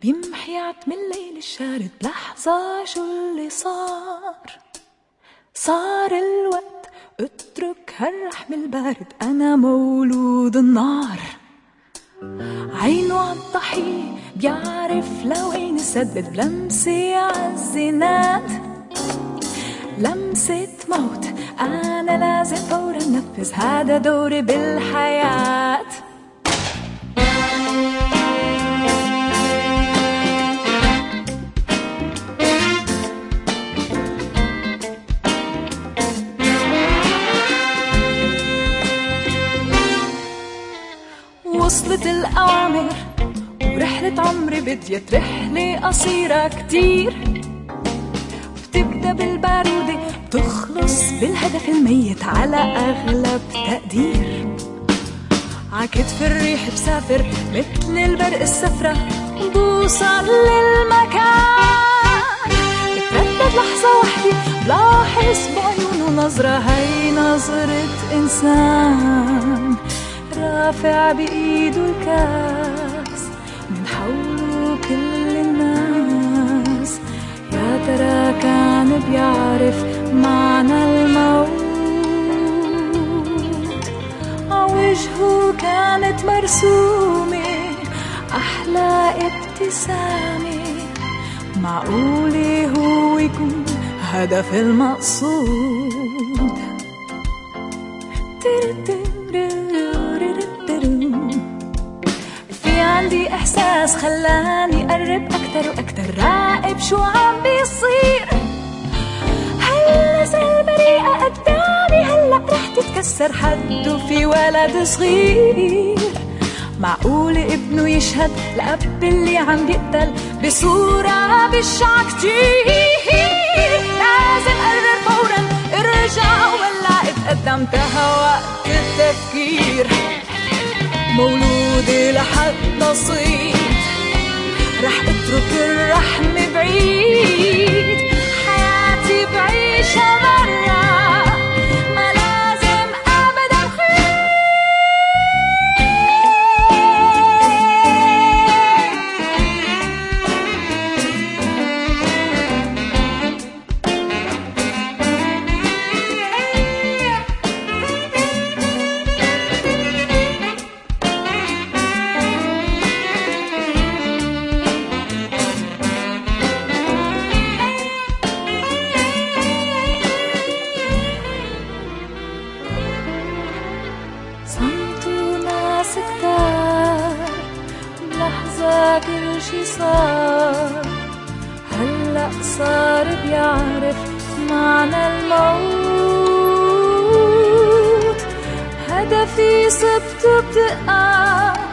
بيمحي عتم الليل الشارد بلحظة. شو اللي صار الوقت اترك هالرحم البارد. أنا مولود النار. عينه عالضحية بيعرف لوين يسدد. بلمسة عالزناد لمسة موت. أنا لازم فورا نفذ هذا دوري بالحياة. وصلت الأوامر ورحلة عمري بديت رحلة قصيرة كتير. بتبدأ بالبارودة تخلص بالهدف الميت على أغلب تقدير. عكتف الريح بسافر مثل البرق السفرة بوصل للمكان. بتردد لحظة وحدة بلاحظ بعيونه نظرة. هاي نظرة إنسان رافع بإيده الكاس من حوله كل الناس. يا ترى كان بيعرف معنى الموت. عوجهه كانت مرسومة أحلى ابتسامة. معقولة هو يكون هدف المقصود. في عندي إحساس خلاني أقرب أكتر وأكتر. راقب شو عم بيصير. هلا زي بريئة قدامي هلا رح تتكسر. حده في ولد صغير. معقول ابنه يشهد لأب اللي عم بيقتل بصورة بشعة كتير. لازم قرر فورا ارجع ولا اتقدمتها وقت التفكير. مولودي لحد نصيب رح اترك الرحم بعيد. حياتي بعيشها برا ما لازم ابدا كل شي صار. هلأ صار بيعرف معنى الموت. هدفي صبته بدقة